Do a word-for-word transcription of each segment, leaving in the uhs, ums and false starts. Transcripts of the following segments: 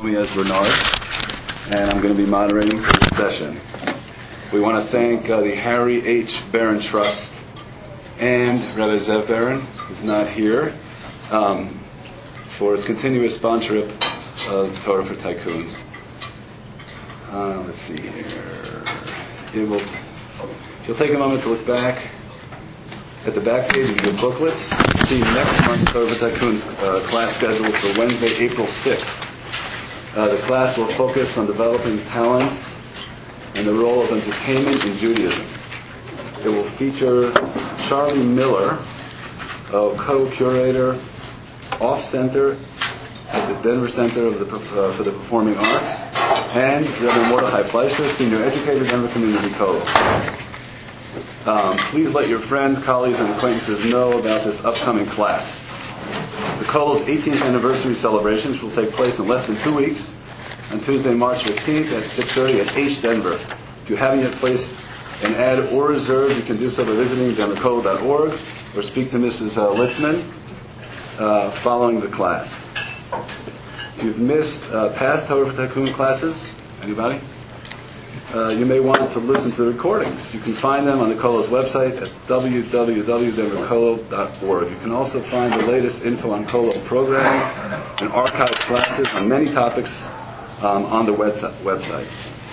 Me as Bernard, and I'm going to be moderating this session. We want to thank uh, the Harry H. Barron Trust and Rabbi Zev Barron, who's not here, um, for its continuous sponsorship of Torah for Tycoons. Uh, let's see here. It will, if you'll take a moment to look back at the back page of your booklets, see next month's Torah for Tycoons uh, class schedule for Wednesday, April sixth. Uh, the class will focus on developing talents and the role of entertainment in Judaism. It will feature Charlie Miller, a co-curator, off-center at the Denver Center of the, uh, for the Performing Arts, and Rabbi Mordechai Fleischer, senior educator, Denver Community College. Um, please let your friends, colleagues, and acquaintances know about this upcoming class. The Kollel's eighteenth anniversary celebrations will take place in less than two weeks on Tuesday, March fifteenth at six thirty at H Denver. If you haven't yet placed an ad or reserved, you can do so by visiting denver kollel dot org or speak to Missus Uh, Litzman uh, following the class. If you've missed uh, past Torah for Tycoon classes, anybody? Uh, you may want to listen to the recordings. You can find them on the Kollel's website at w w w dot denver kollel dot org. You can also find the latest info on Kollel programming and archived classes on many topics um, on the web- website.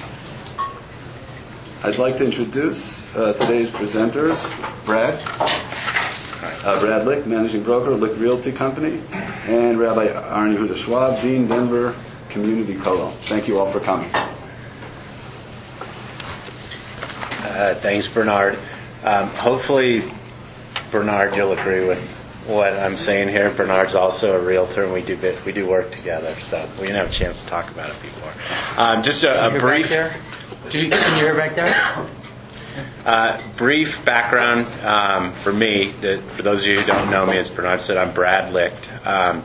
I'd like to introduce uh, today's presenters, Brad. Uh, Brad Licht, Managing Broker, Licht Realty Company, and Rabbi Aaron Yehuda Schwab, Dean, Denver Community Kollel. Thank you all for coming. Uh, thanks, Bernard. Um, hopefully, Bernard, you'll agree with what I'm saying here. Bernard's also a realtor, and we do bit, we do work together, so we didn't have a chance to talk about it before. Um, just a, a brief. There? Do you, can you hear back there? Uh, brief background um, for me. That, for those of you who don't know me, as Bernard said, I'm Brad Licht. Um,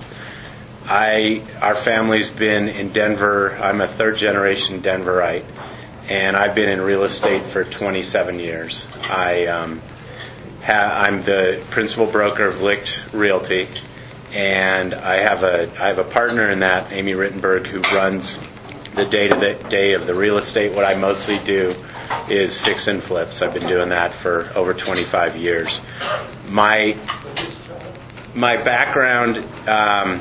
I our family's been in Denver. I'm a third generation Denverite. And I've been in real estate for twenty-seven years. I, um, ha- I'm the principal broker of Licht Realty, and I have a I have a partner in that, Amy Rittenberg, who runs the day-to-day of the real estate. What I mostly do is fix and flips. I've been doing that for over twenty-five years. My my background um,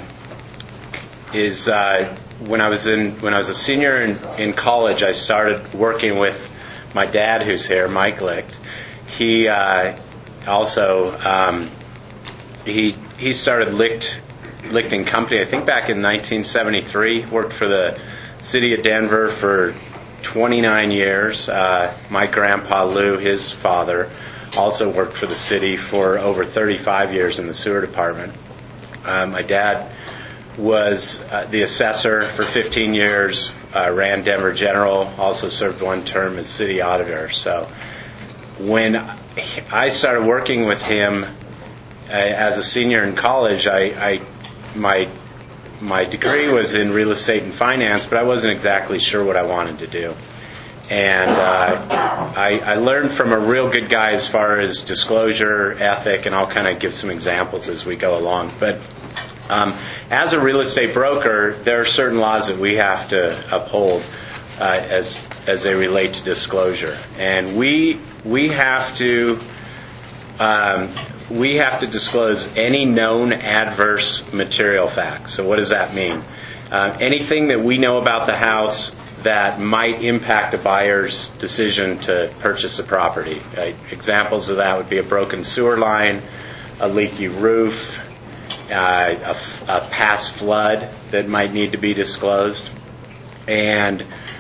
is. Uh, When I was in when I was a senior in, in college, I started working with my dad, who's here, Mike Licht. He uh, also um, he he started Licht Licht and Company, I think back in nineteen seventy-three. Worked for the city of Denver for twenty-nine years. Uh, my grandpa Lou, his father, also worked for the city for over thirty-five years in the sewer department. Uh, my dad was uh, the assessor for fifteen years, uh, ran Denver General, also served one term as city auditor. So when I started working with him uh, as a senior in college, I, I my my degree was in real estate and finance, but I wasn't exactly sure what I wanted to do. And uh, I, I learned from a real good guy as far as disclosure, ethic, and I'll kind of give some examples as we go along. But Um, as a real estate broker, there are certain laws that we have to uphold uh, as as they relate to disclosure, and we we have to um, we have to disclose any known adverse material facts. So what does that mean? Uh, anything that we know about the house that might impact a buyer's decision to purchase a property. Uh, examples of that would be a broken sewer line, a leaky roof. Uh, a, a past flood that might need to be disclosed, and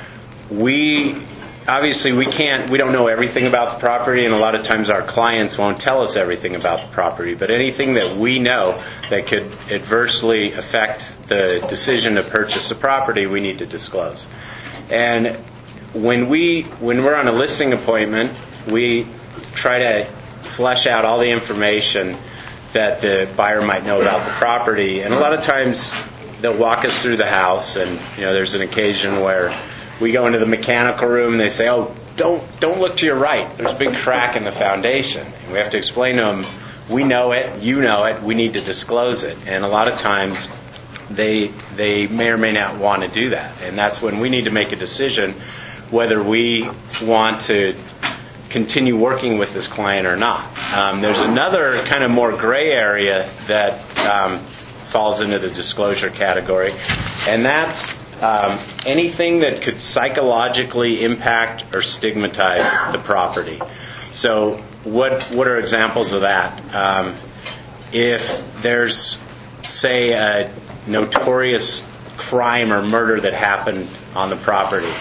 we obviously we can't we don't know everything about the property, and a lot of times our clients won't tell us everything about the property. But anything that we know that could adversely affect the decision to purchase a property, we need to disclose. And when we when we're on a listing appointment, we try to flesh out all the information that the buyer might know about the property. And a lot of times they'll walk us through the house, and you know, there's an occasion where we go into the mechanical room and they say, oh, don't don't look to your right. There's a big crack in the foundation. And we have to explain to them, we know it, you know it, we need to disclose it. And a lot of times they they may or may not want to do that. And that's when we need to make a decision whether we want to continue working with this client or not. Um, there's another kind of more gray area that um, falls into the disclosure category, and that's um, anything that could psychologically impact or stigmatize the property. So what what are examples of that? Um, if there's, say, a notorious crime or murder that happened on the property,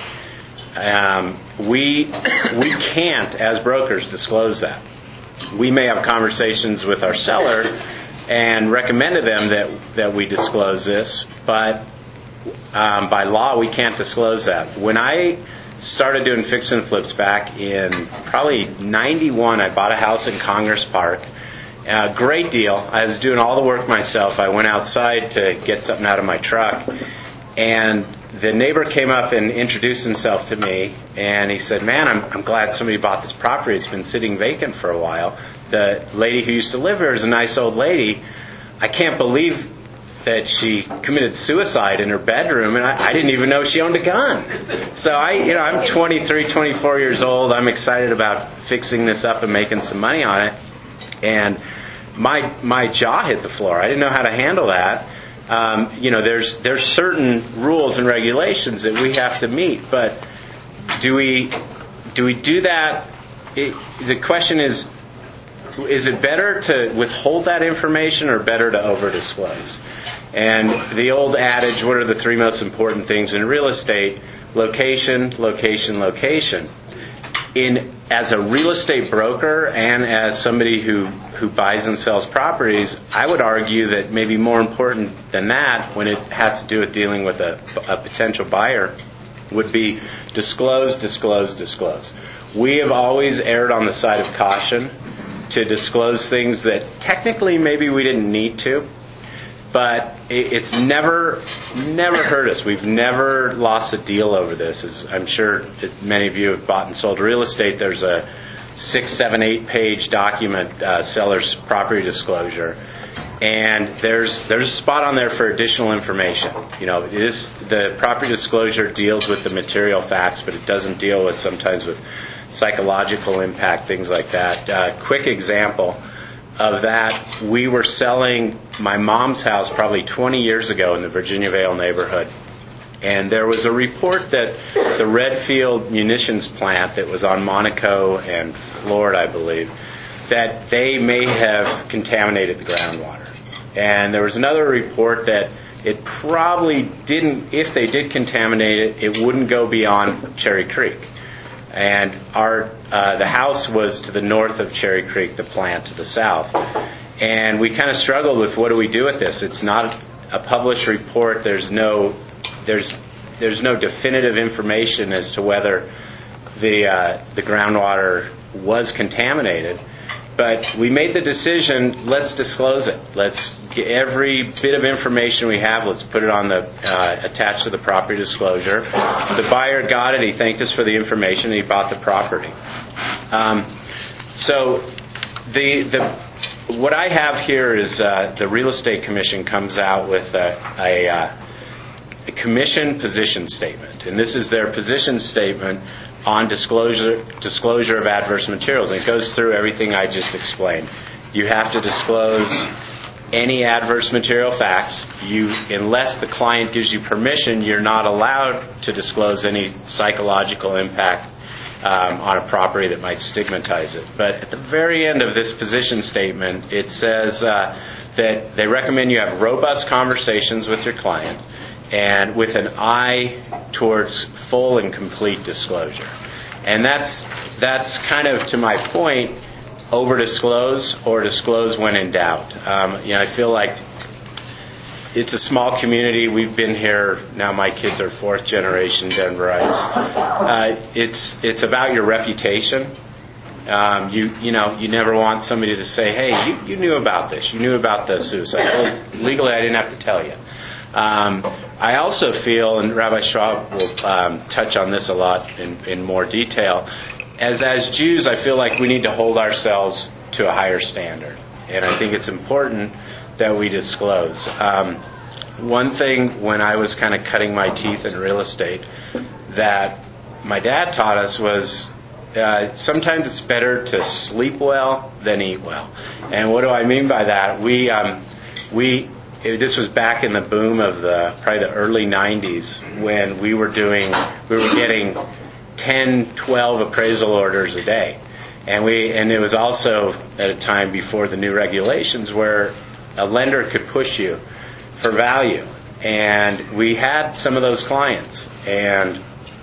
Um, we we can't, as brokers, disclose that. We may have conversations with our seller and recommend to them that, that we disclose this, but um, by law we can't disclose that. When I started doing fix and flips back in probably ninety-one, I bought a house in Congress Park. A great deal. I was doing all the work myself. I went outside to get something out of my truck, and the neighbor came up and introduced himself to me, and he said, "Man, I'm, I'm glad somebody bought this property. It's been sitting vacant for a while. The lady who used to live here is a nice old lady. I can't believe that she committed suicide in her bedroom, and I, I didn't even know she owned a gun." So I, you know, I'm twenty-three, twenty-four years old. I'm excited about fixing this up and making some money on it, and my my jaw hit the floor. I didn't know how to handle that. Um, you know, there's there's certain rules and regulations that we have to meet, but do we do we do that? It, the question is, is it better to withhold that information or better to over-disclose? And the old adage, what are the three most important things in real estate? Location, location, location. In as a real estate broker and as somebody who, who buys and sells properties, I would argue that maybe more important than that, when it has to do with dealing with a, a potential buyer, would be disclose, disclose, disclose. We have always erred on the side of caution to disclose things that technically maybe we didn't need to, but it's never never hurt us. We've never lost a deal over this. As I'm sure many of you have bought and sold real estate, there's a six, seven, eight page document, uh, seller's property disclosure, and there's there's a spot on there for additional information. You know, it is, the property disclosure deals with the material facts, but it doesn't deal with sometimes with psychological impact, things like that. Uh, quick example of that, we were selling my mom's house probably twenty years ago in the Virginia Vale neighborhood. And there was a report that the Redfield munitions plant that was on Monaco and Florida, I believe, that they may have contaminated the groundwater. And there was another report that it probably didn't, if they did contaminate it, it wouldn't go beyond Cherry Creek. And our uh, the house was to the north of Cherry Creek, the plant to the south. And we kind of struggled with, what do we do with this? It's not a published report. There's no there's there's no definitive information as to whether the uh, the groundwater was contaminated. But we made the decision, let's disclose it. Let's get every bit of information we have, let's put it on the uh, attached to the property disclosure. The buyer got it, he thanked us for the information, and he bought the property. Um, so the the what I have here is uh, the Real Estate Commission comes out with a, a, uh, a commission position statement. And this is their position statement on disclosure disclosure of adverse materials. And it goes through everything I just explained. You have to disclose any adverse material facts. You, unless the client gives you permission, you're not allowed to disclose any psychological impact um, on a property that might stigmatize it. But at the very end of this position statement, it says uh, that they recommend you have robust conversations with your client, and with an eye towards full and complete disclosure. And that's that's kind of, to my point, over-disclose or disclose when in doubt. Um, you know, I feel like it's a small community. We've been here, now my kids are fourth generation Denverites. Uh, it's it's about your reputation. Um, you you know, you never want somebody to say, hey, you, you knew about this. You knew about the suicide. Well, legally, I didn't have to tell you. Um, I also feel, and Rabbi Schwab will um, touch on this a lot in, in more detail, as as Jews, I feel like we need to hold ourselves to a higher standard. And I think it's important that we disclose. Um, one thing when I was kind of cutting my teeth in real estate that my dad taught us was uh, sometimes it's better to sleep well than eat well. And what do I mean by that? We um, we it, this was back in the boom of the probably the early nineties when we were doing we were getting ten, twelve appraisal orders a day. And we and it was also at a time before the new regulations where a lender could push you for value. And we had some of those clients. And,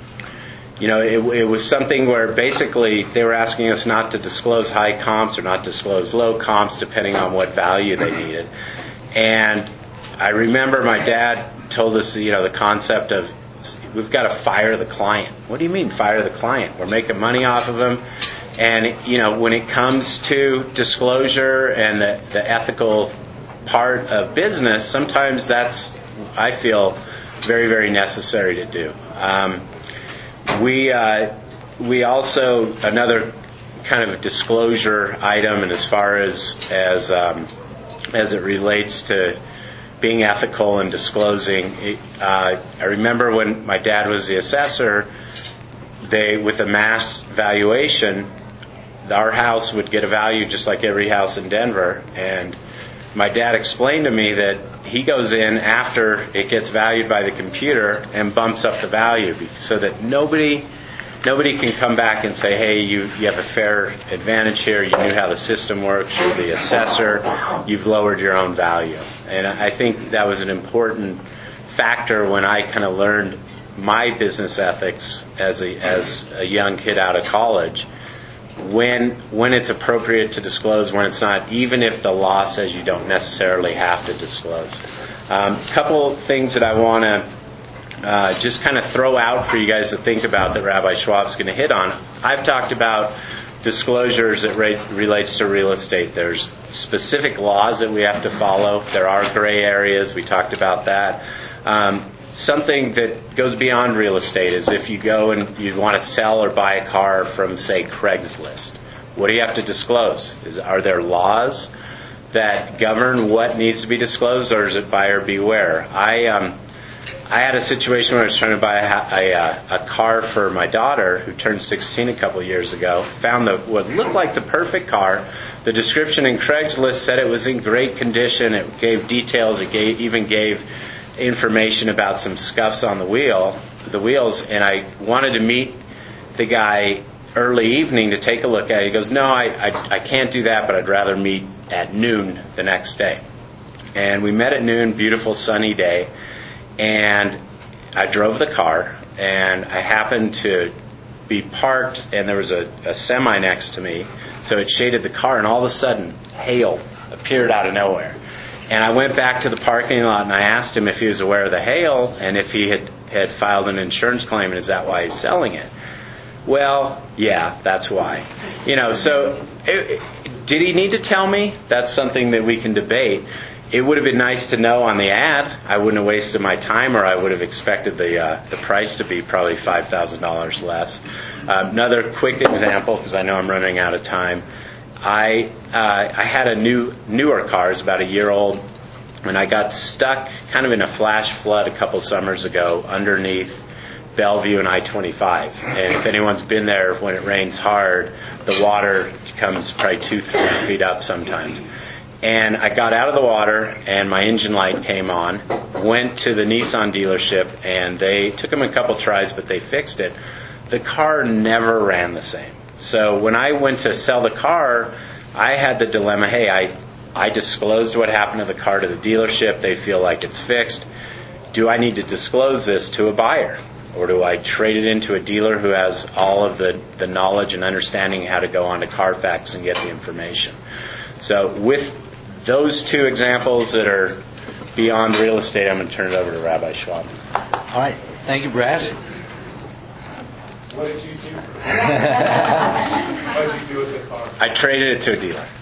you know, it, it was something where basically they were asking us not to disclose high comps or not disclose low comps depending on what value they needed. And I remember my dad told us, you know, the concept of we've got to fire the client. What do you mean fire the client? We're making money off of them. And, you know, when it comes to disclosure and the, the ethical part of business, sometimes that's, I feel, very, very necessary to do. Um, we uh, we also, another kind of disclosure item, and as far as as um, as it relates to being ethical and disclosing, uh, I remember when my dad was the assessor, they with a mass valuation, our house would get a value just like every house in Denver. And my dad explained to me that he goes in after it gets valued by the computer and bumps up the value so that nobody nobody can come back and say, hey, you, you have a fair advantage here. You knew how the system works. You're the assessor. You've lowered your own value. And I think that was an important factor when I kind of learned my business ethics as a, as a young kid out of college. When when it's appropriate to disclose, when it's not, even if the law says you don't necessarily have to disclose. A um, couple things that I want to uh, just kind of throw out for you guys to think about that Rabbi Schwab's going to hit on. I've talked about disclosures that re- relates to real estate. There's specific laws that we have to follow. There are gray areas. We talked about that. Um, Something that goes beyond real estate is if you go and you want to sell or buy a car from, say, Craigslist. What do you have to disclose? Is, are there laws that govern what needs to be disclosed, or is it buyer beware? I um, I had a situation where I was trying to buy a, a, a car for my daughter who turned sixteen a couple of years ago. Found the what looked like the perfect car. The description in Craigslist said it was in great condition. It gave details. It gave, even gave information about some scuffs on the wheel, the wheels, and I wanted to meet the guy early evening to take a look at it. He goes, no, I, I, I can't do that, but I'd rather meet at noon the next day. And we met at noon, beautiful sunny day, and I drove the car, and I happened to be parked, and there was a, a semi next to me, so it shaded the car, and all of a sudden, hail appeared out of nowhere. And I went back to the parking lot and I asked him if he was aware of the hail and if he had, had filed an insurance claim, and is that why he's selling it? Well, yeah, that's why. You know, so it, did he need to tell me? That's something that we can debate. It would have been nice to know on the ad. I wouldn't have wasted my time, or I would have expected the uh, the price to be probably five thousand dollars less. Uh, another quick example, because I know I'm running out of time. I uh, I had a new newer car, it's about a year old, and I got stuck kind of in a flash flood a couple summers ago underneath Bellevue and I twenty-five. And if anyone's been there, when it rains hard, the water comes probably two, three feet up sometimes. And I got out of the water, and my engine light came on. Went to the Nissan dealership, and they took them a couple tries, but they fixed it. The car never ran the same. So when I went to sell the car, I had the dilemma, hey, I, I disclosed what happened to the car to the dealership. They feel like it's fixed. Do I need to disclose this to a buyer? Or do I trade it into a dealer who has all of the, the knowledge and understanding how to go onto Carfax and get the information? So with those two examples that are beyond real estate, I'm going to turn it over to Rabbi Schwab. All right. Thank you, Brad. What did you do? What did you do with the car? I traded it to a dealer.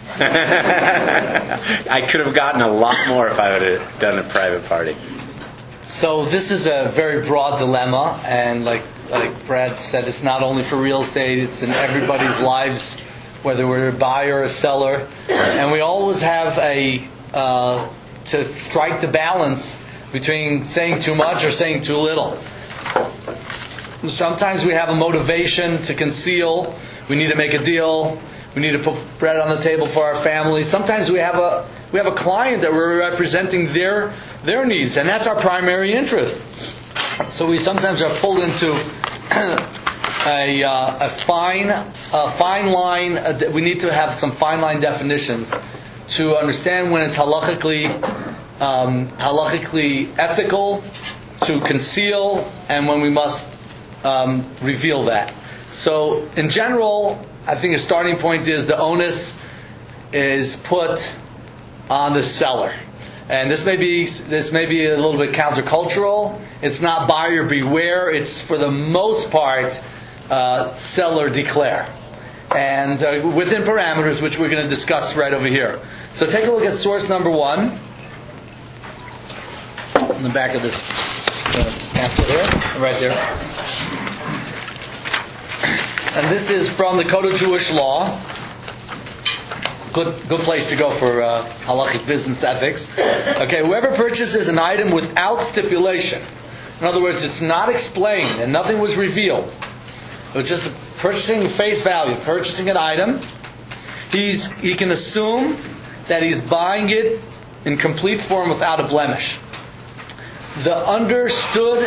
I could have gotten a lot more if I would have done a private party. So this is a very broad dilemma, and like like Brad said, it's not only for real estate, it's in everybody's lives, whether we're a buyer or a seller. And we always have a, uh, to strike the balance between saying too much or saying too little. Sometimes we have a motivation to conceal. We need to make a deal. We need to put bread on the table for our family. Sometimes we have a we have a client that we're representing their their needs, and that's our primary interest. So we sometimes are pulled into a, uh, a fine a fine line. Uh, we need to have some fine line definitions to understand when it's halachically um, halachically ethical to conceal, and when we must um, reveal that. So in general, I think a starting point is the onus is put on the seller. And this may be this may be a little bit countercultural. It's not buyer beware. It's for the most part uh, seller declare, and uh, within parameters which we're going to discuss right over here. So take a look at source number one in the back of this uh, pamphlet here, right there. And this is from the Code of Jewish Law. Good, good place to go for uh, halachic business ethics. Okay, whoever purchases an item without stipulation, in other words, it's not explained and nothing was revealed. It was just purchasing face value, purchasing an item. He's he can assume that he's buying it in complete form without a blemish. The understood,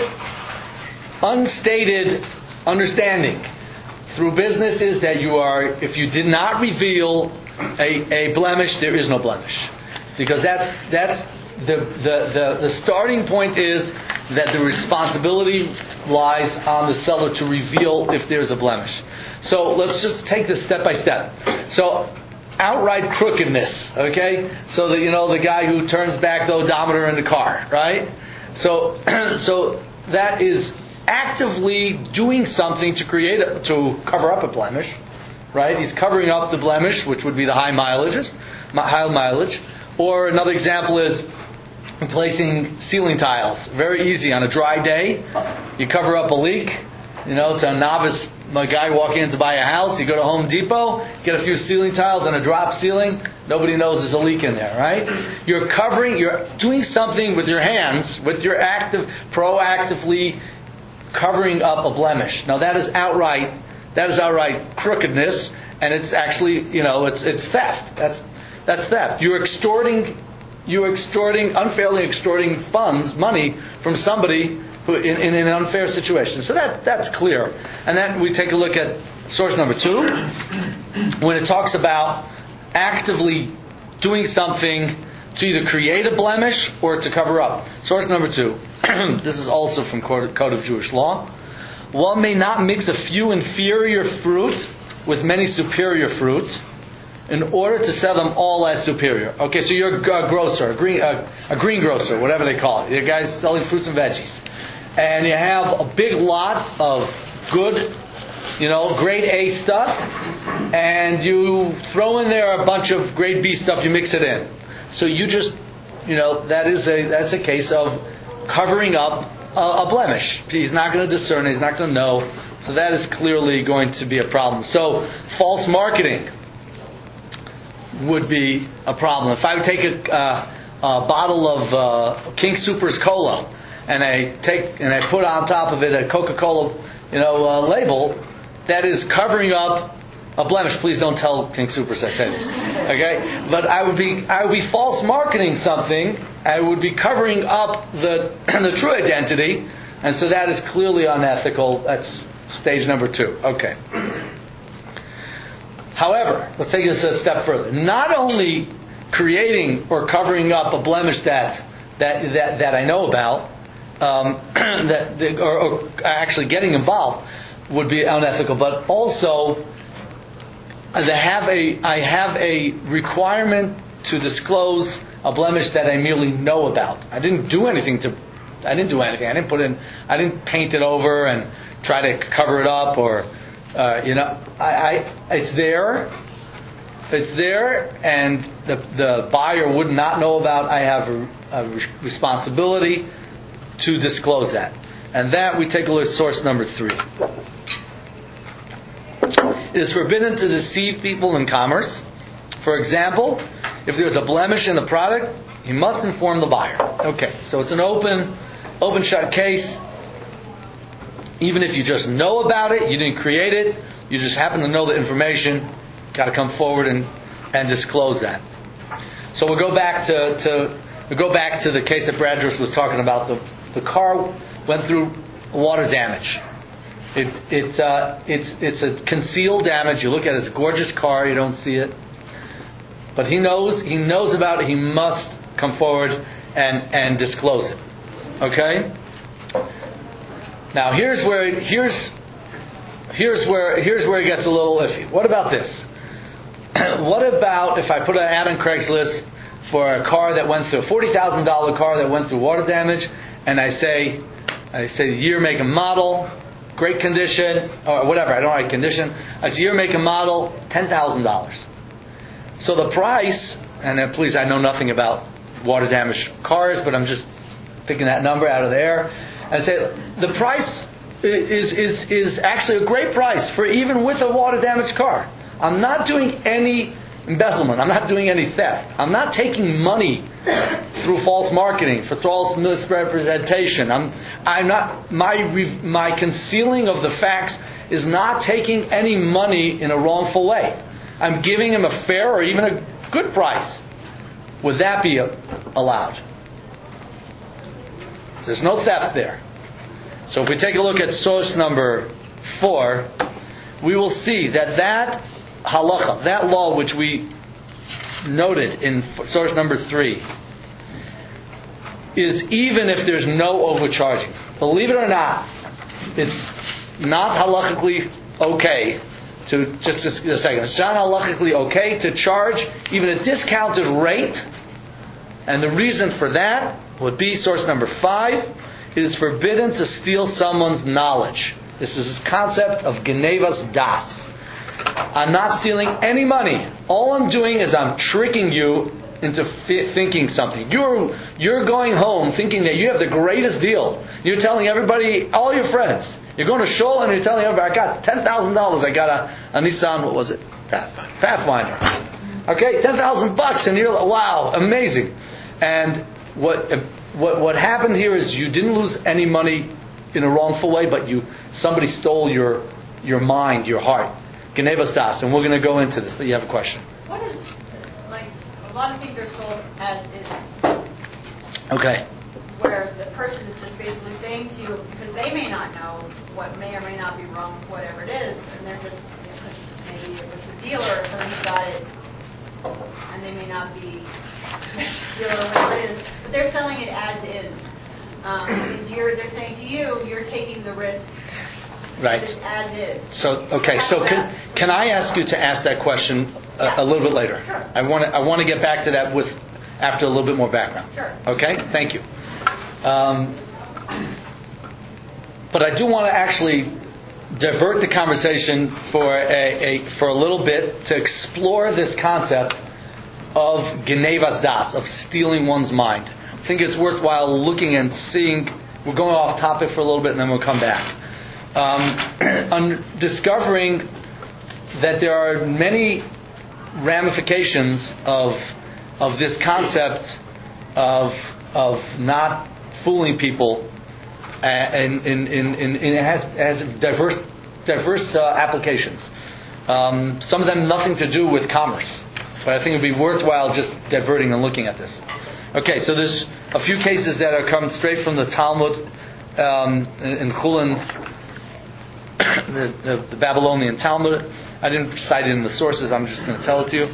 unstated understanding through business is that you are, if you did not reveal a, a blemish, there is no blemish, because that's that's the, the the the starting point is that the responsibility lies on the seller to reveal if there's a blemish. So let's just take this step by step. So outright crookedness, okay? So that, you know, the guy who turns back the odometer in the car, right? So so that is actively doing something to create a, to cover up a blemish, right? He's covering up the blemish, which would be the high mileages, high mileage. Or another example is replacing ceiling tiles. Very easy on a dry day. You cover up a leak. You know, to a novice, a guy walking in to buy a house, you go to Home Depot, get a few ceiling tiles and a drop ceiling. Nobody knows there's a leak in there, right? You're covering, you're doing something with your hands, with your active, proactively covering up a blemish. Now that is outright, that is outright crookedness, and it's actually, you know, it's it's theft. That's that's theft. You're extorting, you're extorting, unfairly extorting funds, money from somebody who in, in an unfair situation. So that that's clear. And then we take a look at source number two, when it talks about actively doing something to either create a blemish or to cover up. Source number two. This is also from Code of Jewish Law. One may not mix a few inferior fruit with many superior fruits in order to sell them all as superior. Okay, so you're a grocer, a green, a, a greengrocer, whatever they call it. You're guys selling fruits and veggies. And you have a big lot of good, you know, grade A stuff, and you throw in there a bunch of grade B stuff, you mix it in. So you just, you know, that is a that's a case of covering up a, a blemish. He's not going to discern it. He's not going to know. So that is clearly going to be a problem. So false marketing would be a problem. If I would take a, uh, a bottle of uh, King Soopers Cola and I take and I put on top of it a Coca-Cola, you know, uh, label, that is covering up a blemish. Please don't tell King Soopers I said it. Okay? But I would be I would be false marketing something. I would be covering up the the true identity, and so that is clearly unethical. That's stage number two. Okay. However, let's take this a step further. Not only creating or covering up a blemish that that that, that I know about, um, that or, or actually getting involved would be unethical, but also I have a I have a requirement to disclose a blemish that I merely know about. I didn't do anything to I didn't do anything. I didn't put in I didn't paint it over and try to cover it up or uh, you know I, I it's there it's there and the the buyer would not know about. I have a, a responsibility to disclose that, and that we take a look at source number three. It is forbidden to deceive people in commerce. For example, if there's a blemish in the product, He must inform the buyer. Okay, so it's an open, open shut case. Even if you just know about it, you didn't create it, you just happen to know the information, got to come forward and, and disclose that. So we'll go back to, to we'll go back to the case that Bradris was talking about. The the car went through water damage. It it uh, it's it's a concealed damage. You look at his gorgeous car, you don't see it, but he knows he knows about it. He must come forward and and disclose it. Okay. Now here's where here's here's where here's where it gets a little iffy. What about this? What about if I put an ad on Craigslist for a car that went through a forty thousand dollar car that went through water damage, and I say I say year, make, and model, great condition, or whatever. I don't write condition. I say year, make, and model, ten thousand dollars. So the price, and then please, I know nothing about water damaged cars, but I'm just picking that number out of the air. I say the price is is is actually a great price for even with a water damaged car. I'm not doing any embezzlement. I'm not doing any theft. I'm not taking money through false marketing, for false misrepresentation. I'm I'm not my my concealing of the facts is not taking any money in a wrongful way. I'm giving him a fair or even a good price. Would that be allowed? There's no theft there. So if we take a look at source number four, we will see that that halacha, that law which we noted in source number three, is even if there's no overcharging. Believe it or not, it's not halachically okay to, just a second, it's not halachically okay to charge even a discounted rate, and the reason for that would be source number five. It is forbidden to steal someone's knowledge. This is this concept of genevas das. I'm not stealing any money. All I'm doing is I'm tricking you into f- thinking something. You're you're going home thinking that you have the greatest deal. You're telling everybody, all your friends. You're going to Shul and you're telling everybody, I got ten thousand dollars. I got a, a Nissan, what was it? Pathfinder. Pathfinder. Okay, ten thousand bucks, and you're like, wow, amazing. And what what what happened here is you didn't lose any money in a wrongful way, but you somebody stole your your mind, your heart. Genevas das, and we're going to go into this. But you have a question. What is, like, a lot of things are sold as is. Okay. Where the person is just basically saying to you, because they may not know what may or may not be wrong with whatever it is, and they're just, maybe it was a dealer, so he got it, and they may not be a dealer or whatever it is, but they're selling it as is. Um, because you're, they're saying to you, you're taking the risk. Right. As is. So okay. So can can I ask you to ask that question a, yeah. a little bit later? Sure. I want to I want to get back to that with after a little bit more background. Sure. Okay. Thank you. Um, but I do want to actually divert the conversation for a, a for a little bit to explore this concept of genevas das, of stealing one's mind. I think it's worthwhile looking and seeing. We're going off topic for a little bit, and then we'll come back. Um, on discovering that there are many ramifications of of this concept of of not fooling people, and, and, and, and it has, has diverse diverse uh, applications. Um, some of them nothing to do with commerce, but I think it would be worthwhile just diverting and looking at this. Okay, so there's a few cases that are come straight from the Talmud um, in Chulin. The, the, the Babylonian Talmud. I didn't cite it in the sources. I'm just going to tell it to you.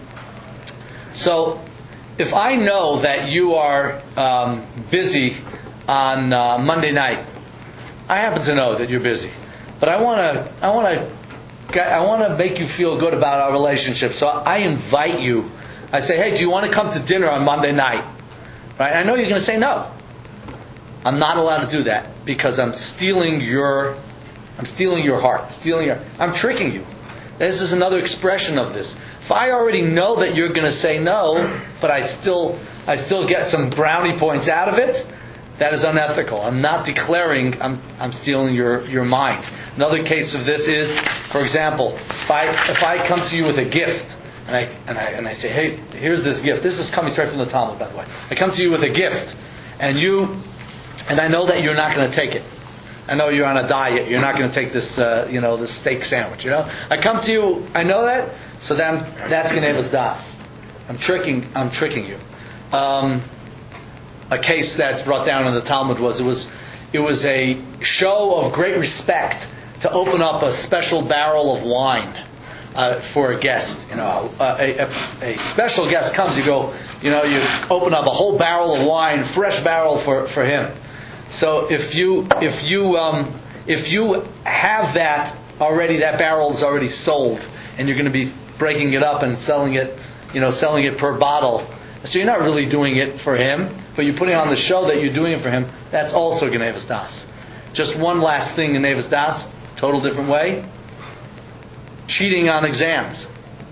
So, if I know that you are um, busy on uh, Monday night, I happen to know that you're busy, but I want to, I want to, I want to make you feel good about our relationship. So I invite you. I say, hey, do you want to come to dinner on Monday night? Right? I know you're going to say no. I'm not allowed to do that because I'm stealing your. I'm stealing your heart, stealing your, I'm tricking you. This is another expression of this. If I already know that you're going to say no, but I still, I still get some brownie points out of it, that is unethical. I'm not declaring I'm, I'm stealing your, your mind. Another case of this is, for example, if I, if I come to you with a gift, and I and I and I say, hey, here's this gift. This is coming straight from the Talmud, by the way. I come to you with a gift, and you, and I know that you're not going to take it. I know you're on a diet. You're not going to take this, uh, you know, this steak sandwich. You know, I come to you. I know that. So then, that's Genevas Das. I'm tricking. I'm tricking you. Um, a case that's brought down in the Talmud was it was it was a show of great respect to open up a special barrel of wine uh, for a guest. You know, a, a, a special guest comes. You go. You know, you open up a whole barrel of wine, fresh barrel for for him. So if you if you um, if you have that already, that barrel is already sold, and you're going to be breaking it up and selling it, you know, selling it per bottle. So you're not really doing it for him, but you're putting on the show that you're doing it for him. That's also Genevas Das. Just one last thing, Genevas Das, total different way. Cheating on exams.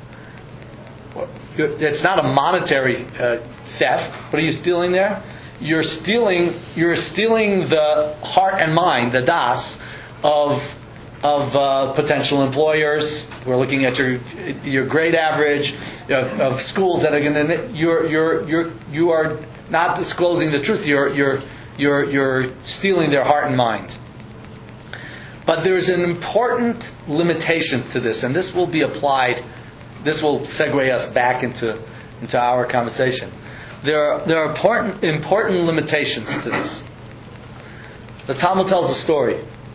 It's not a monetary uh, theft, but are you stealing there? You're stealing. You're stealing the heart and mind, the das, of of uh, potential employers. We're looking at your your grade average of, of schools that are going to. You're you're you're you are not disclosing the truth. You're you're you're you're stealing their heart and mind. But there's an important limitations to this, and this will be applied. This will segue us back into into our conversation. There are, there are important, important limitations to this. The Talmud tells a story.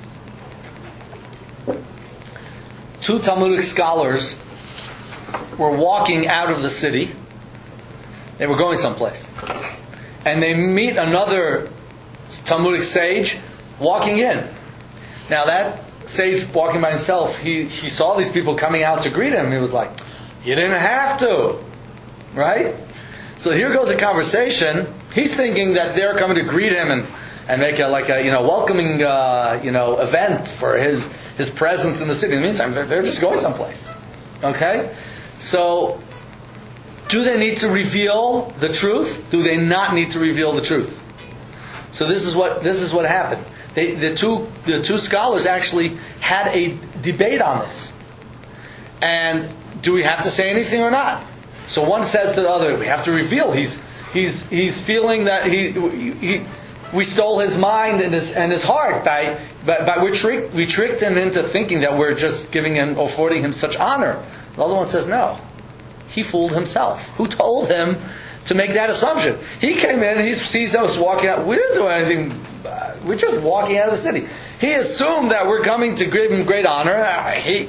Two Talmudic scholars were walking out of the city. They were going someplace. And they meet another Talmudic sage walking in. Now that sage walking by himself, he, he saw these people coming out to greet him. He was like, you didn't have to. Right? So here goes a conversation. He's thinking that they're coming to greet him and, and make a like a you know welcoming uh, you know event for his his presence in the city. In the meantime, they're, they're just going someplace. Okay, so do they need to reveal the truth? Do they not need to reveal the truth? So this is what this is what happened. They, the two the two scholars actually had a debate on this. And do we have to say anything or not? So one said to the other, we have to reveal. He's he's he's feeling that he he we stole his mind and his and his heart by by, by we tricked we tricked him into thinking that we're just giving him affording him such honor. The other one says no. He fooled himself. Who told him to make that assumption? He came in, he sees us walking out. We didn't do anything. We're just walking out of the city. He assumed that we're coming to give him great honor. He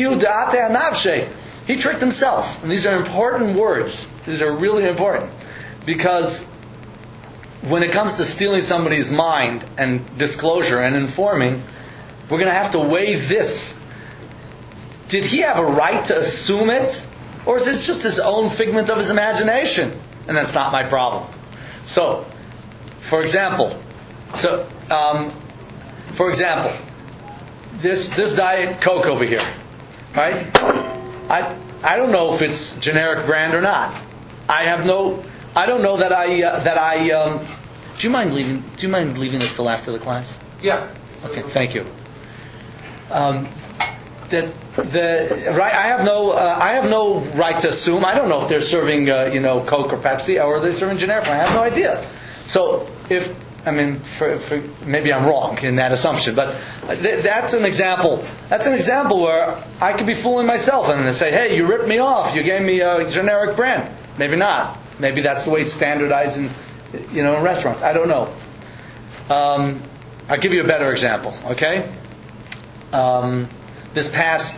He tricked himself. And these are important words. These are really important. Because when it comes to stealing somebody's mind and disclosure and informing, we're going to have to weigh this. Did he have a right to assume it? Or is this just his own figment of his imagination? And that's not my problem. So, for example, so um, for example, this this Diet Coke over here, right? I I don't know if it's generic brand or not. I have no. I don't know that I uh, that I. Um, do you mind leaving? Do you mind leaving this till after the class? Yeah. Okay. Thank you. Um, that the right. I have no. Uh, I have no right to assume. I don't know if they're serving uh, you know Coke or Pepsi or are they serving generic. I have no idea. So if. I mean, for, for, maybe I'm wrong in that assumption, but th- that's an example. That's an example where I could be fooling myself and say, "Hey, you ripped me off. You gave me a generic brand." Maybe not. Maybe that's the way it's standardized in, you know, in restaurants. I don't know. Um, I'll give you a better example. Okay. Um, this past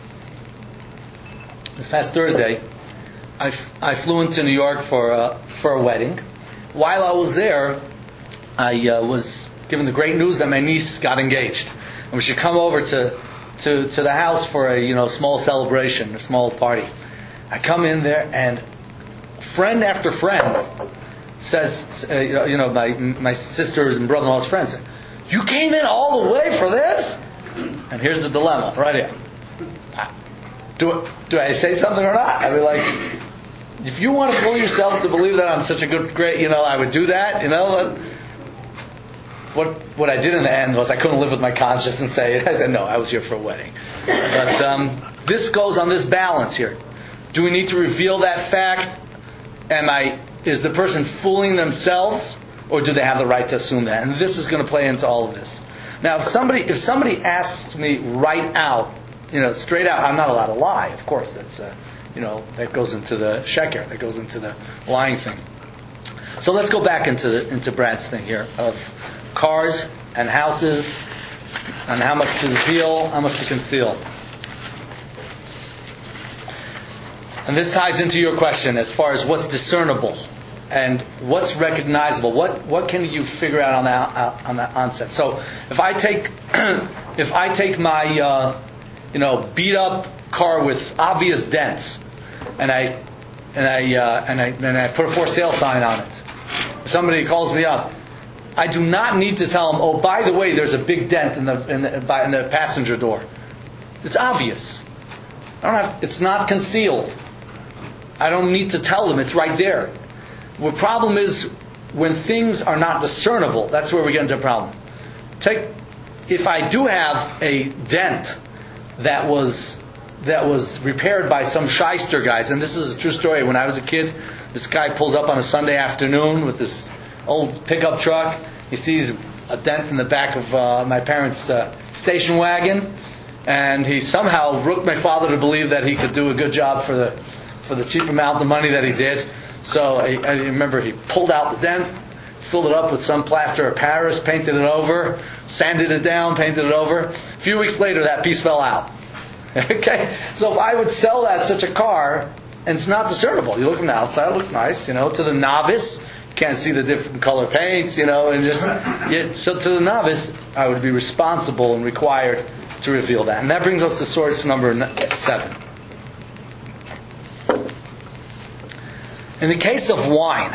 this past Thursday, I, f- I flew into New York for a, for a wedding. While I was there, I uh, was given the great news that my niece got engaged, and we should come over to, to, to the house for a you know small celebration, a small party. I come in there, and friend after friend says, uh, you know, my my sisters and brother-in-law's friends, "You came in all the way for this?" And here's the dilemma, right here. Do do I say something or not? I mean, like, if you want to fool yourself to believe that I'm such a good, great, you know, I would do that, you know. What what I did in the end was I couldn't live with my conscience and say, I said, no, I was here for a wedding. But um, this goes on this balance here. Do we need to reveal that fact? Am I, is the person fooling themselves, or do they have the right to assume that? And this is going to play into all of this. Now, if somebody if somebody asks me right out, you know, straight out, I'm not allowed to lie. Of course, that's uh, you know, that goes into the sheker, that goes into the lying thing. So let's go back into the, into Brad's thing here of cars and houses and how much to reveal, how much to conceal. And this ties into your question as far as what's discernible and what's recognizable. What what can you figure out on that on that onset? So if I take if I take my uh, you know beat up car with obvious dents and I and I uh, and I and I put a for sale sign on it, somebody calls me up, I do not need to tell them, oh, by the way, there's a big dent in the in the, in the passenger door. It's obvious. I don't have. It's not concealed. I don't need to tell them. It's right there. The problem is when things are not discernible. That's where we get into a problem. Take if I do have a dent that was that was repaired by some shyster guys, and this is a true story. When I was a kid, this guy pulls up on a Sunday afternoon with this old pickup truck. He sees a dent in the back of uh, my parents' uh, station wagon, and he somehow rooked my father to believe that he could do a good job for the for the cheap amount of money that he did. So I, I remember he pulled out the dent, filled it up with some plaster of Paris, painted it over, sanded it down, painted it over. A few weeks later, that piece fell out. Okay, so if I would sell that such a car, and it's not discernible. You look from the outside, it looks nice, you know. To the novice, you can't see the different color paints, you know, and just yeah, so to the novice, I would be responsible and required to reveal that. And that brings us to source number seven. In the case of wine,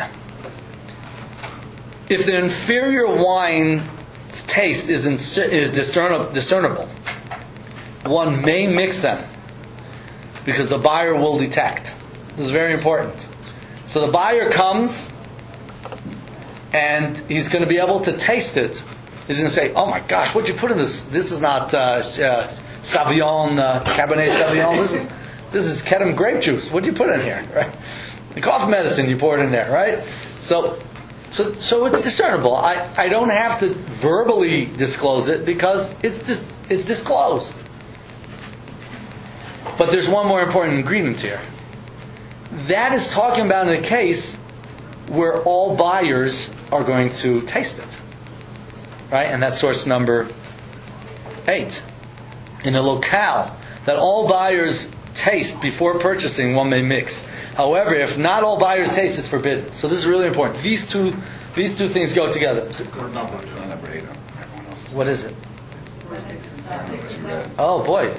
if the inferior wine taste is is discernible, one may mix them because the buyer will detect. This is very important. So the buyer comes and he's going to be able to taste it. He's going to say, "Oh my gosh, what'd you put in this? This is not uh, uh, Sauvignon, uh, Cabernet Sauvignon. This is this is Kedem grape juice. What'd you put in here?" Right? The cough medicine you poured in there, right? So, so, so it's discernible. I, I don't have to verbally disclose it because it's dis, it's disclosed. But there's one more important ingredient here. That is talking about in a case where all buyers are going to taste it, right? And that's source number eight. In a locale that all buyers taste before purchasing, one may mix. However, if not all buyers taste, it's forbidden. So this is really important. These two, these two things go together. What is it? Oh boy.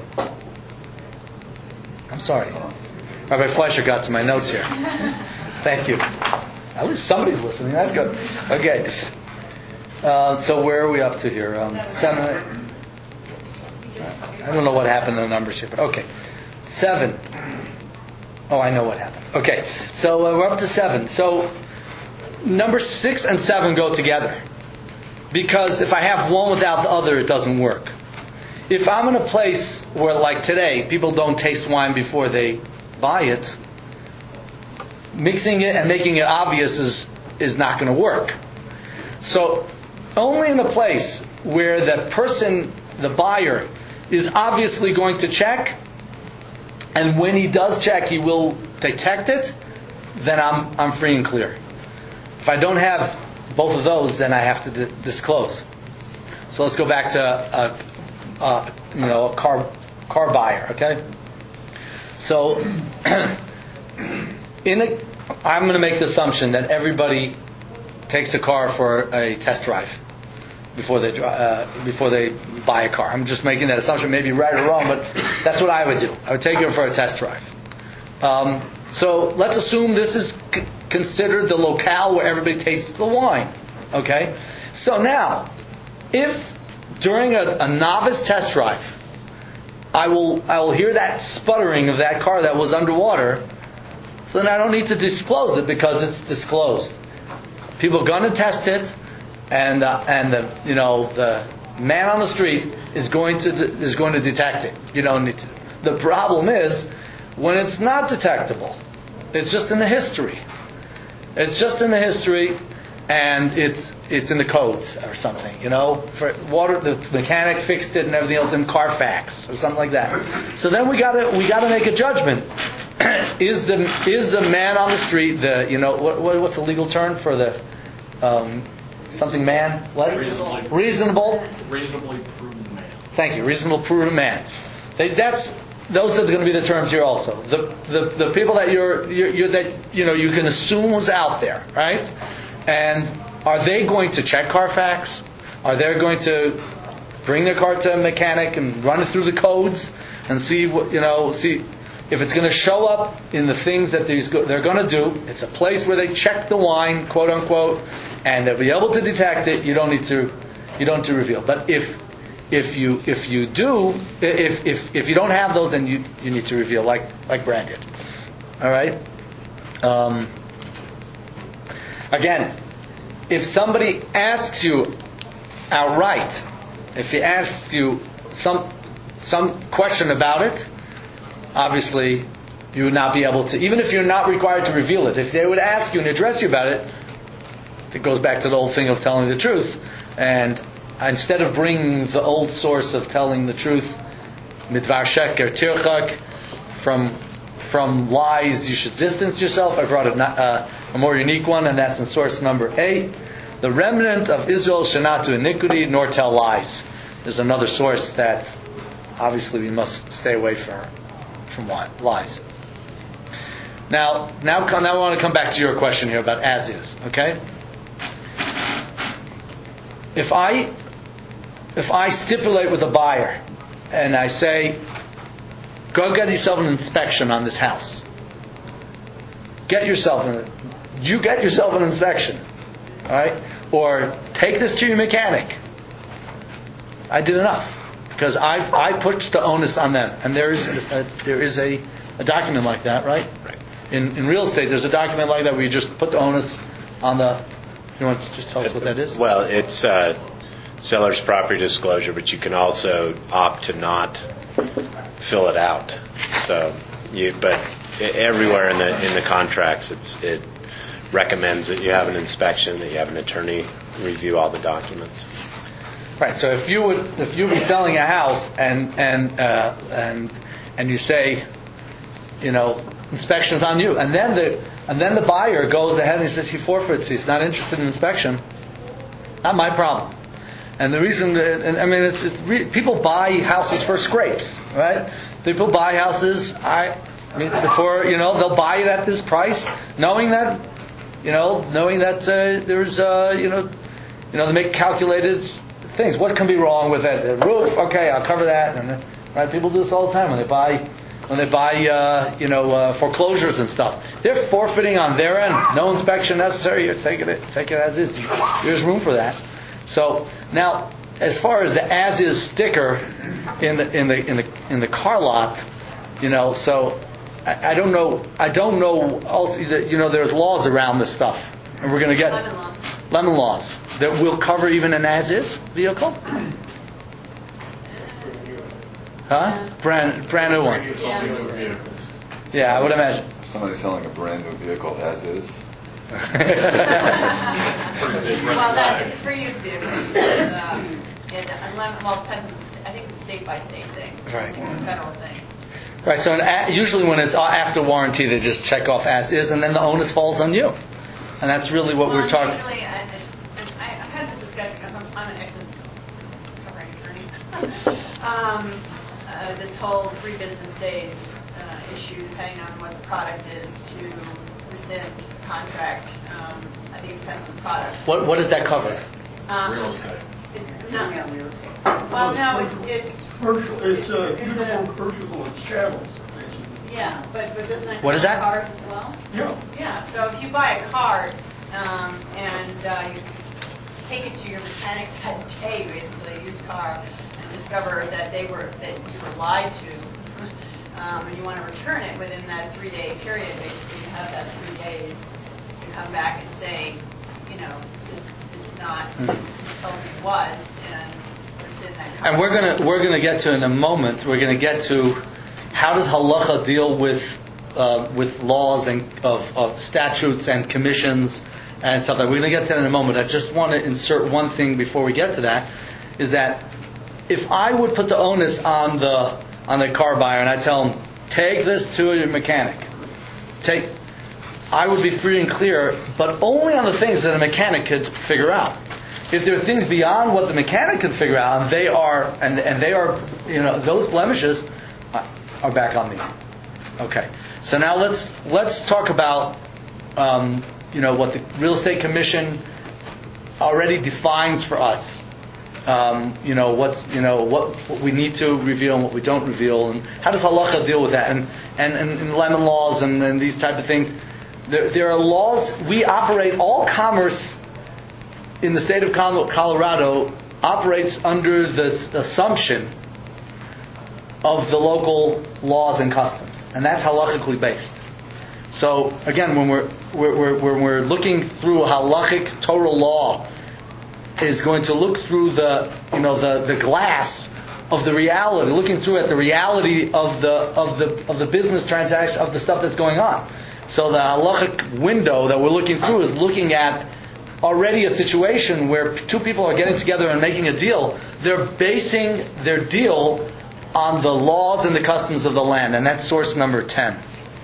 I'm sorry. Rabbi Fleischer got to my notes here. Thank you. At least somebody's listening. That's good. Okay. Uh, so where are we up to here? Um, seven. I don't know what happened to the numbers here, but okay. Seven. Oh, I know what happened. Okay, so uh, we're up to seven. So number six and seven go together. Because if I have one without the other, it doesn't work. If I'm in a place where, like today, people don't taste wine before they buy it, mixing it and making it obvious is, is not going to work. So only in a place where the person, the buyer, is obviously going to check, and when he does check, he will detect it, then I'm I'm free and clear. If I don't have both of those, then I have to d- disclose. So let's go back to a, a you know a car car buyer. Okay. So in a, I'm going to make the assumption that everybody takes a car for a test drive before they uh, before they buy a car. I'm just making that assumption, maybe right or wrong, but that's what I would do. I would take it for a test drive. Um, so let's assume this is c- considered the locale where everybody tastes the wine. Okay. So now, if during a, a novice test drive, I will I will hear that sputtering of that car that was underwater, so then I don't need to disclose it because it's disclosed. People are going to test it. And uh, and the you know the man on the street is going to de- is going to detect it. You don't need to. The problem is when it's not detectable. It's just in the history. It's just in the history, and it's it's in the codes or something. You know, for water, the mechanic fixed it and everything else in Carfax or something like that. So then we got to we got to make a judgment. is the is the man on the street the you know what, what what's the legal term for the um, something man? What? Reasonably. Reasonable. Reasonably prudent man. Thank you. Reasonable, prudent man. They, that's those are going to be the terms here also. The the, the people that you're, you're, you're that you know you can assume who's out there, right? And are they going to check Carfax? Are they going to bring their car to a mechanic and run it through the codes and see what you know see if it's going to show up in the things that these go, they're going to do? It's a place where they check the wine, quote unquote, and they'll be able to detect it. You don't need to you don't need to reveal. But if If you if you do if if if you don't have those, then you, you need to reveal like like Brad did. All right. Um, again, if somebody asks you outright, if he asks you some some question about it, obviously you would not be able to. Even if you're not required to reveal it, if they would ask you and address you about it, it goes back to the old thing of telling the truth. And instead of bringing the old source of telling the truth, midvar sheker tirchak, from from lies you should distance yourself. I brought a, uh, a more unique one, and that's in source number eight. The remnant of Israel shall not do iniquity nor tell lies. There's another source that obviously we must stay away from from lies. Now, now, now I want to come back to your question here about as is. Okay, if I If I stipulate with a buyer and I say, go get yourself an inspection on this house. Get yourself an, you get yourself an inspection. Alright? Or take this to your mechanic. I did enough. Because I I put the onus on them. And there is a, there is a, a document like that, right? Right. In in real estate there's a document like that where you just put the onus on the, you want to just tell us what that is? Well, it's uh seller's property disclosure, but you can also opt to not fill it out. So, you, but everywhere in the in the contracts, it's it recommends that you have an inspection, that you have an attorney review all the documents. Right. So if you would if you would be selling a house and and uh, and and you say, you know, inspection's on you, and then the and then the buyer goes ahead and he says he forfeits, he's not interested in inspection. Not my problem. And the reason, and I mean, it's, it's re, people buy houses for scrapes, right? People buy houses, I, I mean, before, you know, they'll buy it at this price, knowing that, you know, knowing that uh, there's, uh, you know, you know, they make calculated things. What can be wrong with that? The roof, okay, I'll cover that. And right, people do this all the time when they buy, when they buy, uh, you know, uh, foreclosures and stuff. They're forfeiting on their end. No inspection necessary. You're taking it, take it as is. There's room for that. So now, as far as the as-is sticker in the in the in the in the car lot, you know, so I, I don't know. I don't know. Also, that, you know, there's laws around this stuff, and we're going to get lemon laws. lemon laws that will cover even an as-is vehicle. Huh? Brand brand new one. Yeah. Yeah, I would imagine. Somebody selling a brand new vehicle as is. Well, that's it's for used vehicles. It's, um, it, unless, well, it depends. On the st- I think it's a state by state thing. Right. I think it's a federal thing. Right. So an a, usually when it's after warranty, they just check off as is, and then the onus falls on you. And that's really what well, we're talking. Usually, I, I, I've had this discussion because I'm, I'm an excellent covering attorney. um, uh, this whole three business days uh, issue, depending on what the product is, to rescind contract. Um, I think it depends on the product. What what does that cover? Um, Real estate. It's not real estate. Well, no, it's it's Commercial, it's uh, It's uniform a- commercial and channels, basically. yeah, but but doesn't that What is cover that? cars as well? Yeah. Yeah. So if you buy a car um, and uh, you take it to your mechanic that day, basically a used car, and discover that they were that you were lied to, um, and you want to return it within that three-day period, basically you have that three days. Come back and say, you know, it's, it's not Mm. told it was, and rescind that. And we're gonna we're gonna get to in a moment. We're gonna get to how does halacha deal with uh, with laws and of, of statutes and commissions and stuff like that. We're going to get to that in a moment. I just want to insert one thing before we get to that, is that if I would put the onus on the on the car buyer and I tell him, take this to your mechanic, take, I would be free and clear, but only on the things that a mechanic could figure out. If there are things beyond what the mechanic can figure out, and they are, and and they are, you know, those blemishes are back on me. Okay, so now let's let's talk about, um, you know, what the Real Estate Commission already defines for us. Um, you know what's you know what, what we need to reveal and what we don't reveal, and how does halacha deal with that? And and, and, and lemon laws and, and these type of things. There, there are laws. We operate all commerce in the state of Colorado operates under this assumption of the local laws and customs, and that's halachically based. So again, when we're we're, we're when we're looking through halachic Torah law, is going to look through the you know the, the glass of the reality, looking through at the reality of the of the of the business transaction of the stuff that's going on. So the halachic window that we're looking through is looking at already a situation where two people are getting together and making a deal. They're basing their deal on the laws and the customs of the land, and that's source number ten.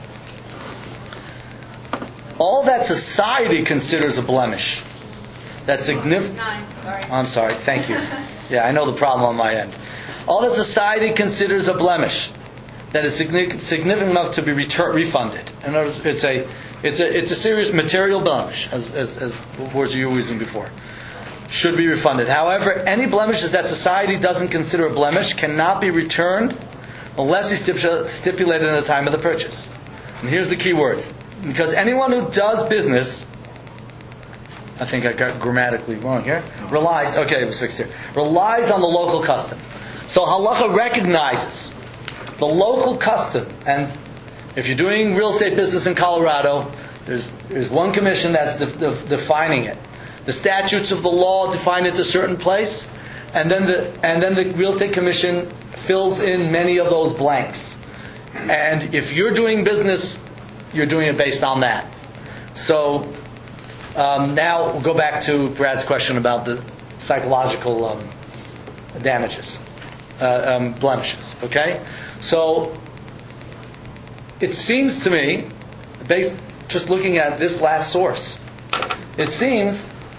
All that society considers a blemish, that's significant. Nine, sorry. I'm sorry. Thank you. Yeah, I know the problem on my end. All that society considers a blemish that is significant enough to be retur- refunded. In other words, it's a it's a it's a serious material blemish, as as, as words you were using before, should be refunded. However, any blemishes that society doesn't consider a blemish cannot be returned unless it's stipulated in the time of the purchase. And here's the key words: because anyone who does business, I think I got grammatically wrong here. Relies, okay, it was fixed here. Relies on the local custom. So halacha recognizes the local custom, and if you're doing real estate business in Colorado, there's there's one commission that's de- de- defining it. The statutes of the law define it a certain place, and then the and then the real estate commission fills in many of those blanks. And if you're doing business, you're doing it based on that. So um, now we'll go back to Brad's question about the psychological um, damages, uh, um, blemishes. Okay, so it seems to me, based just looking at this last source, it seems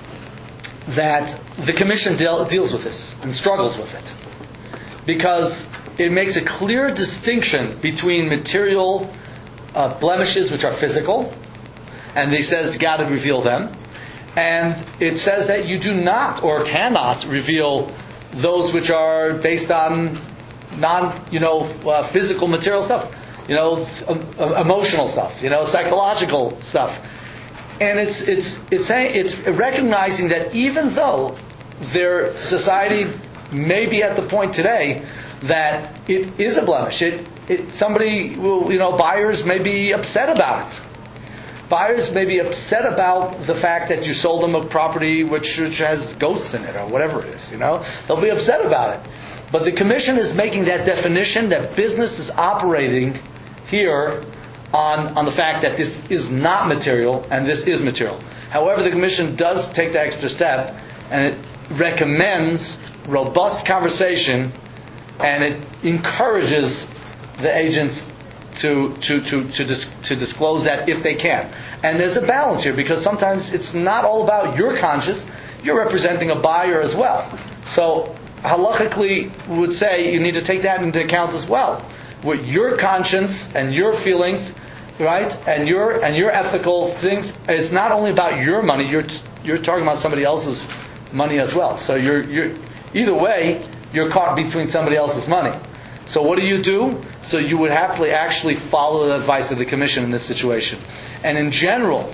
that the commission deal, deals with this and struggles with it, because it makes a clear distinction between material uh, blemishes, which are physical, and he says got to reveal them, and it says that you do not or cannot reveal those which are based on non, you know, uh, physical material stuff, you know, um, emotional stuff, you know, psychological stuff. And it's it's it's saying, it's recognizing that even though their society may be at the point today that it is a blemish, it, it somebody will, you know, buyers may be upset about it. Buyers may be upset about the fact that you sold them a property which, which has ghosts in it or whatever it is. You know, they'll be upset about it. But the commission is making that definition that business is operating here on, on the fact that this is not material and this is material. However, the commission does take the extra step and it recommends robust conversation, and it encourages the agents to to to to, dis- to disclose that if they can. And there's a balance here, because sometimes it's not all about your conscience. You're representing a buyer as well. So halachically, we would say you need to take that into account as well. With your conscience and your feelings, right, and your and your ethical things, it's not only about your money. You're you're talking about somebody else's money as well. So you're you're either way, you're caught between somebody else's money. So what do you do? So you would have to actually follow the advice of the commission in this situation. And in general,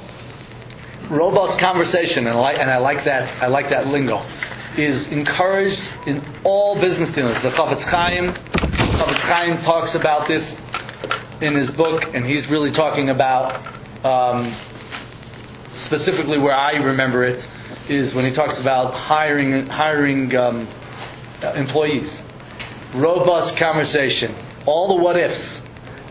robust conversation, and I like, and I like that I like that lingo, is encouraged in all business dealings. The Chafetz Chaim, Chafetz Chaim talks about this in his book, and he's really talking about, um, specifically where I remember it, is when he talks about hiring hiring um, employees. Robust conversation. All the what ifs.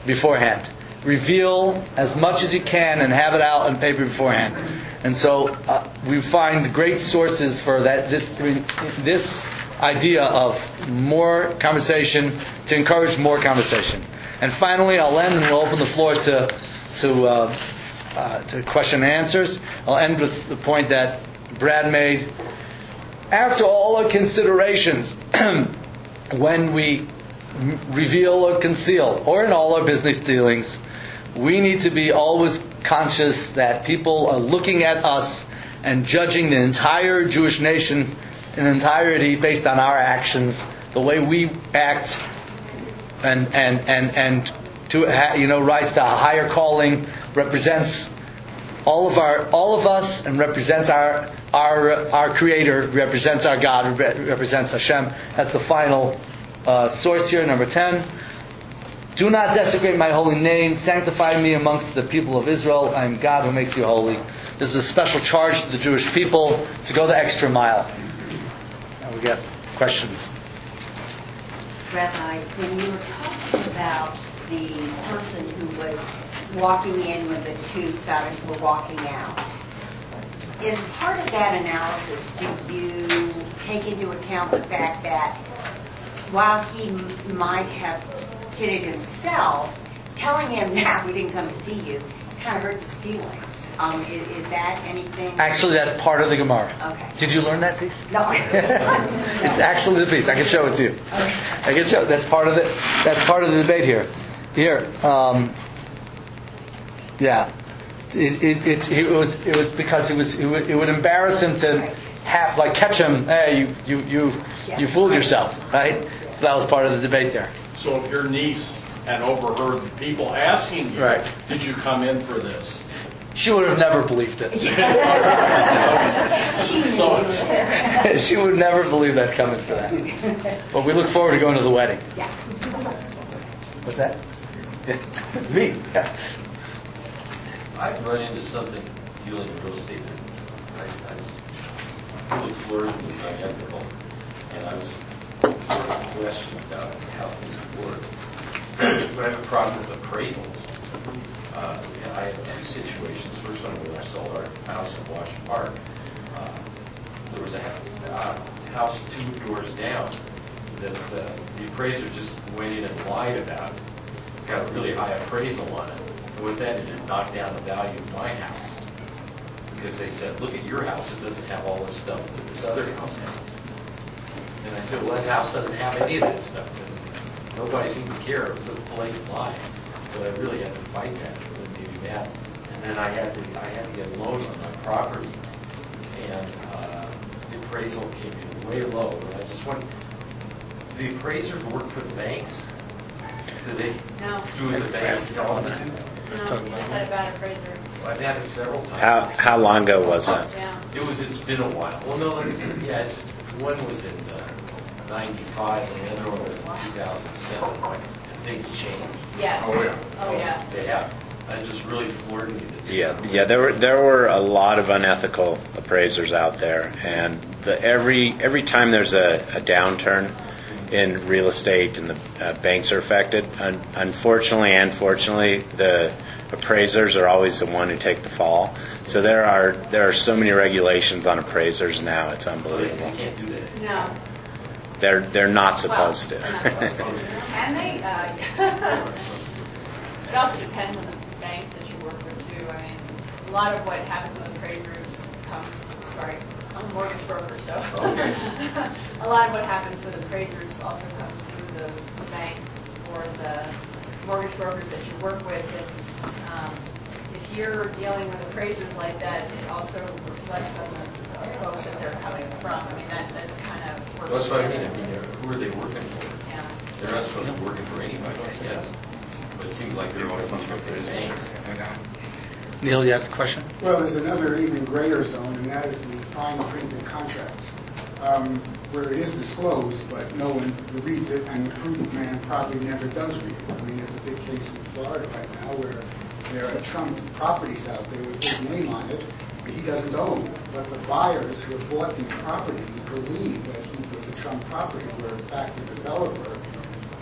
beforehand. Reveal as much as you can and have it out on paper beforehand. And so uh, we find great sources for that. This I mean, this idea of more conversation to encourage more conversation. And finally, I'll end and we'll open the floor to to uh, uh, to question and answers. I'll end with the point that Brad made. After all our considerations, when we reveal or conceal, or in all our business dealings, we need to be always conscious that people are looking at us and judging the entire Jewish nation in entirety based on our actions, the way we act, and and and and to ha- you know rise to a higher calling, represents all of our all of us, and represents our our our Creator, represents our God, represents Hashem. That's the final uh, source here, number ten. Do not desecrate my holy name. Sanctify me amongst the people of Israel. I am God who makes you holy. This is a special charge to the Jewish people to go the extra mile. Now we get questions. Rabbi, when you were talking about the person who was walking in when the two guys were walking out, is part of that analysis, did you take into account the fact that while he m- might have kidded himself, telling him that we didn't come to see you kind of hurt his feelings? Um, is, is that anything? Actually, that's part of the Gemara. Okay. Did you learn that piece? No. It's actually the piece. I can show it to you. Okay. I can show. That's part of the. That's part of the debate here. Here. Um, yeah. It, it, it, it was. It was because it was. It would, it would embarrass him to have like catch him. Hey, you you you you fooled yourself, right? So that was part of the debate there. So if your niece had overheard people asking you, Right. did you come in for this? She would have never believed it. She She would never believe that coming for that. But we look forward to going to the wedding. Yeah. What's that? Yeah. Me. Yeah. I've run into something dealing with real estate that I, I was really flirting with unethical, and I was a question about how this would work. But I have a problem with appraisals. Uh, I had two situations. First one, when I sold our house in Washington Park, uh, there was a uh, house two doors down that uh, the appraiser just went in and lied about. Got a really high appraisal on it. And with that, it did knock down the value of my house. Because they said, look at your house. It doesn't have all this stuff that this other house has. And I said, well, that house doesn't have any of that stuff. And nobody seemed to care. It was a blatant lie. But I really had to fight that. It really made me mad. And then I had to I had to get a loan on my property. And uh, the appraisal came in way low. And I just wondered, do the appraisers work for the banks? Do they No. do the banks tell them to do? No, you just had a bad appraiser. I've had it several times. How how long ago was that? Yeah. It was. It's been a while. Well, no. It's, yeah. It's, one was in uh, ninety-five, and the other one was in two thousand seven. When things changed. Yeah. Oh, yeah. Oh, yeah. They have. I just really flirted with it. Yeah, yeah. There were there were a lot of unethical appraisers out there, and the, every every time there's a, a downturn in real estate and the uh, banks are affected, un- unfortunately and fortunately, the appraisers are always the one who take the fall. So there are there are so many regulations on appraisers now. It's So they, unbelievable. they can't do that. No. They're they're not supposed well, to. they're not supposed to. And they, uh, it also depends on the banks that you work with too. I mean, a lot of what happens with appraisers comes, sorry, I'm a mortgage broker, so a lot of what happens with appraisers also comes through the, the banks or the mortgage brokers that you work with. And um, if you're dealing with appraisers like that, it also reflects on the folks that they're coming from. I mean, that, that kind of works. Well, that's what I mean. I together. mean, they're- who are they working for? Yeah. They're not supposed to be working for anybody, I guess. But it seems like they're working for the banks. Neil, you have a question? Well, there's another even grayer zone, and that is the fine print in contracts, um, where it is disclosed, but no one reads it, and the prudent man probably never does read it. I mean, there's a big case in Florida right now where there are Trump properties out there with his name on it, but he doesn't own. But the buyers who have bought these properties believe that he was a Trump property, where in fact the developer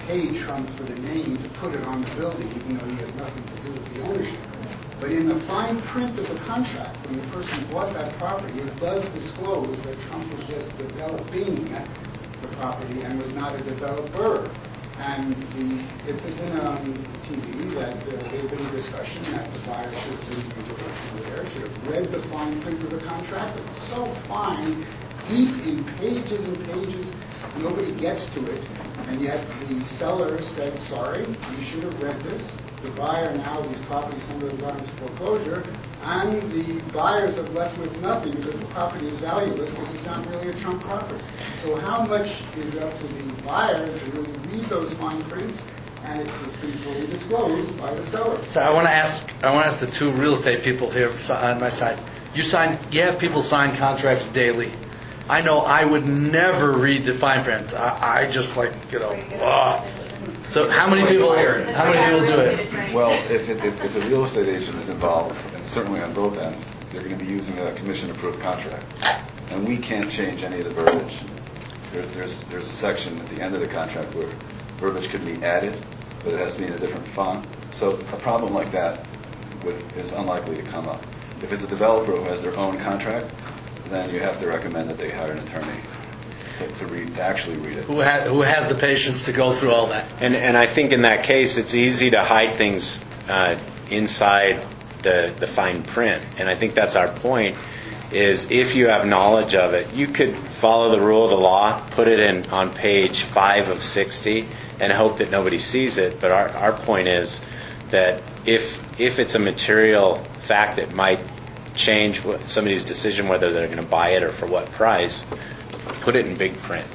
paid Trump for the name to put it on the building, even though he has nothing to do with the ownership. But in the fine print of the contract, when the person bought that property, it does disclose that Trump was just developing the property and was not a developer. And the, it's been on T V that uh, there's been a discussion that the buyer should have been there, should have read the fine print of the contract. It's so fine, deep in pages and pages, nobody gets to it. And yet the seller said, sorry, you should have read this. The buyer now, these properties, some of them got into foreclosure, and the buyers have left with nothing because the property is valueless because it's not really a Trump property. So how much is up to the buyer to really read those fine prints, and it's been fully disclosed by the seller? So I want to ask, I want to ask the two real estate people here on my side. You sign, you have people sign contracts daily. I know I would never read the fine print. I, I just like, you know, ugh. So how many people? How many people do it? Well, if, it, if, if a real estate agent is involved, and certainly on both ends, they're going to be using a commission-approved contract, and we can't change any of the verbiage. There, there's there's a section at the end of the contract where verbiage could be added, but it has to be in a different font. So a problem like that would, is unlikely to come up. If it's a developer who has their own contract, then you have to recommend that they hire an attorney to, to read, to actually read it. Who has who has the patience to go through all that? And and I think in that case, it's easy to hide things uh, inside the the fine print. And I think that's our point. Is if you have knowledge of it, you could follow the rule of the law, put it in on page five of sixty, and hope that nobody sees it. But our our point is that if if it's a material fact that might change what, somebody's decision whether they're going to buy it or for what price, put it in big print.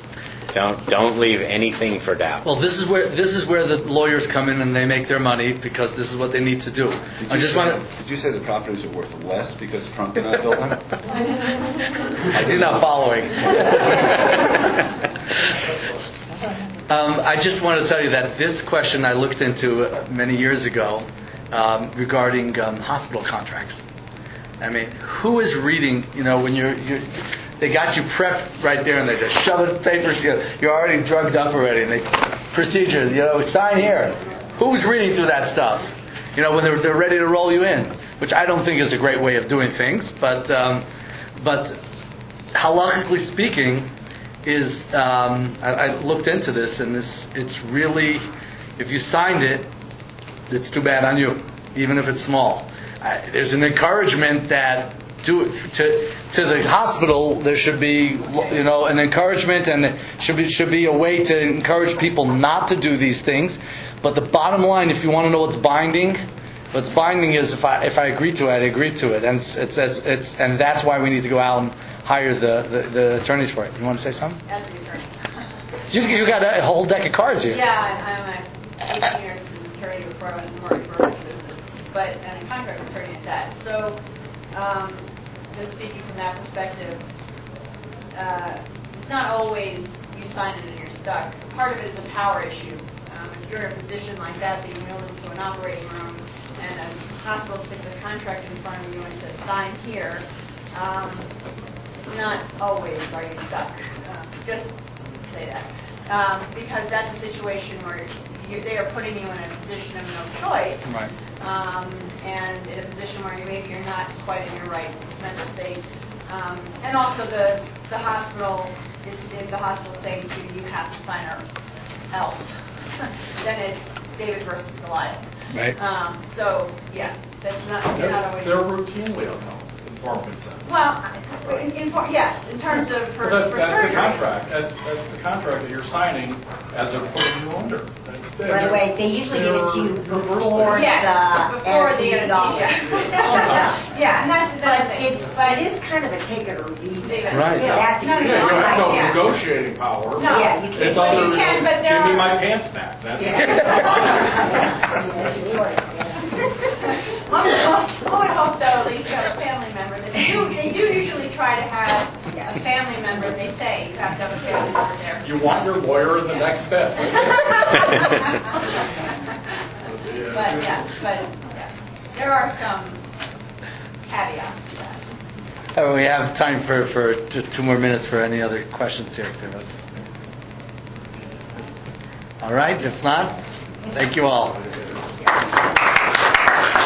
Don't don't leave anything for doubt. Well, this is where this is where the lawyers come in and they make their money because this is what they need to do. Did I you just say, want to. Did you say the properties are worth less because Trump did not build them? He's not following. um, I just want to tell you that this question I looked into many years ago um, regarding um, hospital contracts. I mean, who is reading? You know, when you're you're. They got you prepped right there, and they just shove it papers. You know, you're already drugged up already, and they procedures. You know, sign here. Who's reading through that stuff? You know, when they're they're ready to roll you in, which I don't think is a great way of doing things. But um, but halakhically speaking, is um, I, I looked into this, and this it's really, if you signed it, it's too bad on you, even if it's small. I, there's an encouragement that. To, to to the hospital, there should be, you know, an encouragement, and there should be should be a way to encourage people not to do these things. But the bottom line, if you want to know what's binding, what's binding is if I if I agree to it, I agree to it, and it's it's, it's and that's why we need to go out and hire the, the, the attorneys for it. You want to say something? As the attorney. You you got a whole deck of cards here. Yeah, I'm a eighteen years attorney before I went to mortgage brokerage business, but and a contract attorney at that. So. Um, Just speaking from that perspective, uh, it's not always you sign it and you're stuck. Part of it is a power issue. Um, if you're in a position like that, being wheeled into an operating room, and a hospital sticks a contract in front of you and says, sign here, um, not always are you stuck. Uh, just say that. Um, because that's a situation where you, they are putting you in a position of no choice. Right. Um, and in a position where you maybe you're not quite in your right mental state, um, and also the the hospital is if the hospital saying to you you have to sign or else, then it's David versus Goliath. Right. Um, so yeah, that's not They're, not always. they're routinely unknown, informed consent. Well, in, in, yes, in terms of for, But that's, for that's the surgery. contract. That's, that's the contract that you're signing as they're putting you under. By the way, they usually give it to you before Yes, the before the anesthesia. Yeah, and that's the But thing. it's, But it is kind of a take it or leave it. Right. Yeah, that- No, no, Yeah, you have no Yeah. negotiating power. No. Yeah, you It's can't. But other, you can, but there give me are- my pants back. That's One would hope- one would hope, though, at least you have a family member. They do, they do usually try to have a family member. They say you have to have a family member there. You want your lawyer in the next step. But yeah, but yeah, there are some caveats to that. Uh, we have time for, for t- two more minutes for any other questions here. All right? If not, thank you all.